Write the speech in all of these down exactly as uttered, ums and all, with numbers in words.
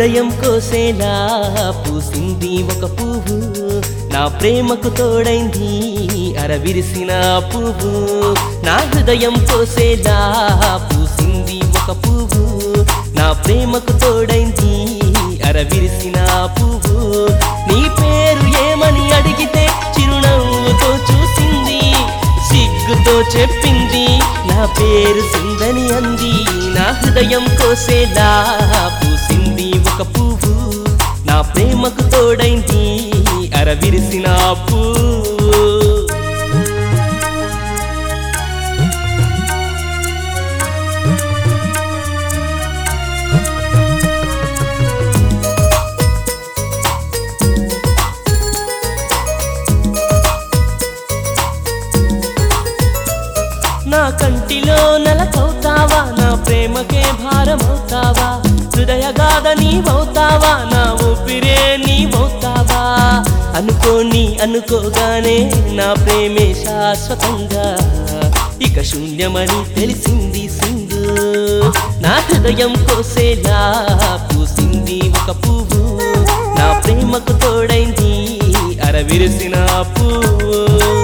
హృదయం కోసేలా పూసింది ఒక పువ్వు, నా ప్రేమకు తోడైంది అరవిరిసిన పువ్వు. నా హృదయం కోసేలా పూసింది ఒక పువ్వు, నా ప్రేమకు తోడైంది అరవిరిసిన పువ్వు. నీ పేరు ఏమని అడిగితే చిరునవ్వుతో చూసింది, సిగ్గుతో చెప్పింది నా పేరు సిందని అంది. నా హృదయం కోసేలా పూసింది ఒక పువ్వు, నా ప్రేమకు తోడైంది అరవిరిసిన పువ్వు. నా కంటిలో నెలకవుతావా, నా ప్రేమకే భారమవుతావా, హృదయగాథ నీవవుతావా, నా ఊపిరే నీవవుతావా. అనుకోని అనుకోగానే నా ప్రేమే శాశ్వతంగా ఇక శూన్యమని తెలిసింది సింధు. నా హృదయం కోసేలా పూసింది ఒక పువ్వు, నా ప్రేమకు తోడైంది అరవిరిసిన పువ్వు.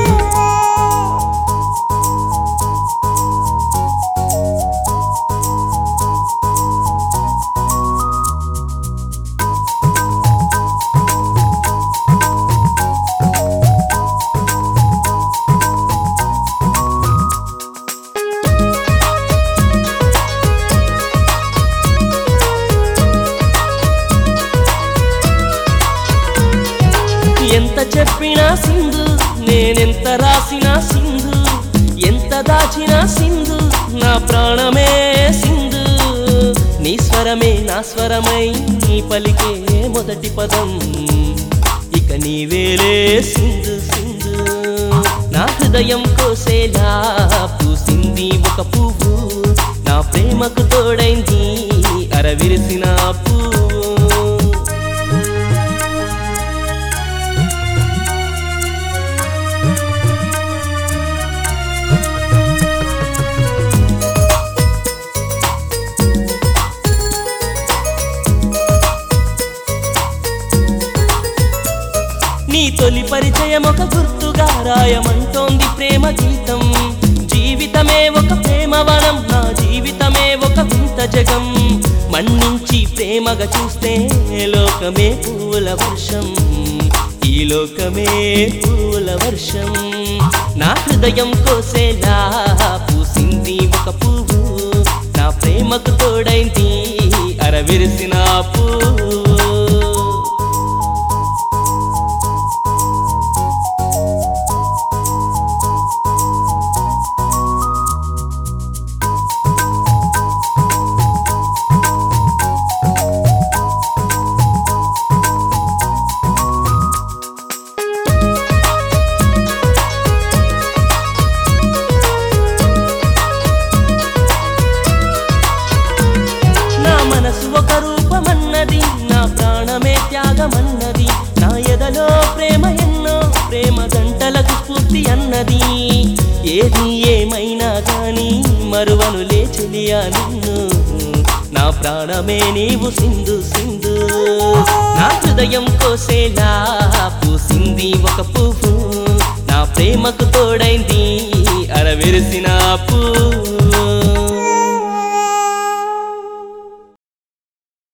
ఎంత చెప్పినా సింధు, నేనెంత రాసినా సింధు, ఎంత దాచినా సింధు, నా ప్రాణమే సింధు. నీ స్వరమే నా స్వరమై నీ పలికే మొదటి పదం, ఇక నీవేలే సింధు సింధు. నా హృదయం కోసేలా పూసింది ఒక పువ్వు, నా ప్రేమకు తోడైంది అరవిరిసిన పువ్వు. నీ తొలి పరిచయం ఒక గుర్తుగా రాయమంటోంది ప్రేమ గీతం. జీవితమే ఒక ప్రేమవనం, నా జీవితమే ఒక వింత జగం. మన్నించి ప్రేమగా చూస్తే లోకమే పూల వర్షం, ఈ లోకమే పూల వర్షం. నా హృదయం కోసేలా పూసింది ఒక పువ్వు, నా ప్రేమకు తోడైంది అరవిరిసిన పువ్వు. మనసు ఒక రూపమన్నది, నా ప్రాణమే త్యాగమన్నది, నా ఎదలో ప్రేమ ఎన్నో ప్రేమ గంటలకు స్ఫూర్తి అన్నది. ఏది ఏమైనా గాని మరువనులే చెలియా నిన్ను, నా ప్రాణమే నీవు సింధు సింధు. నా హృదయం కోసేలా పూసింది ఒక పువ్వు, నా ప్రేమకు తోడైంది అరవిరిసిన పువ్వు.